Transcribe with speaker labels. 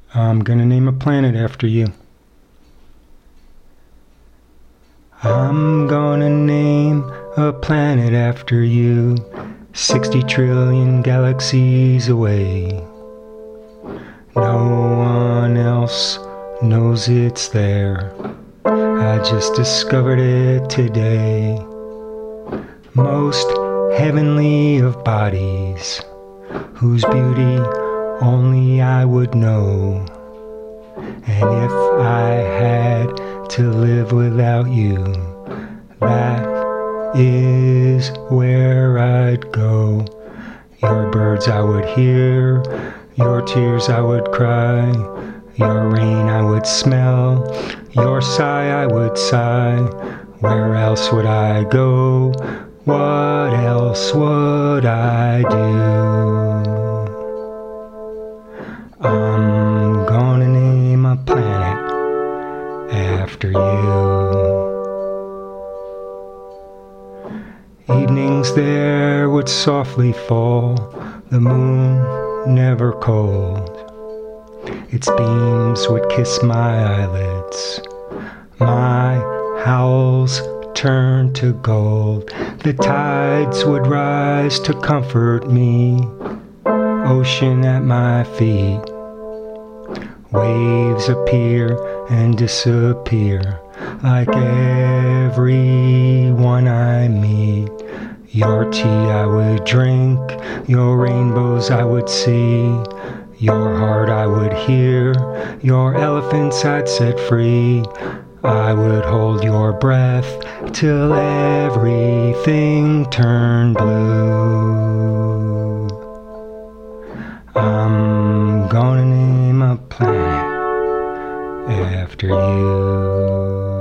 Speaker 1: I'm gonna name a planet after you. I'm gonna name a planet after you, 60 trillion galaxies away. No one else knows it's there. I just discovered it today. Most heavenly of bodies, whose beauty only I would know. And if I had to live without you, that is where I'd go. Your birds I would hear, your tears I would cry, your rain I would smell, your sigh I would sigh. Where else would I go? What else would I do? I'm gonna name a planet after you. Evenings there would softly fall, the moon never cold. Its beams would kiss my eyelids. My howls turned to gold. The tides would rise to comfort me. Ocean at my feet. Waves appear and disappear like everyone I meet. Your tea I would drink, your rainbows I would see, your heart I would hear, your elephants I'd set free. I would hold your breath till everything turned blue. I'm gonna name a planet after you.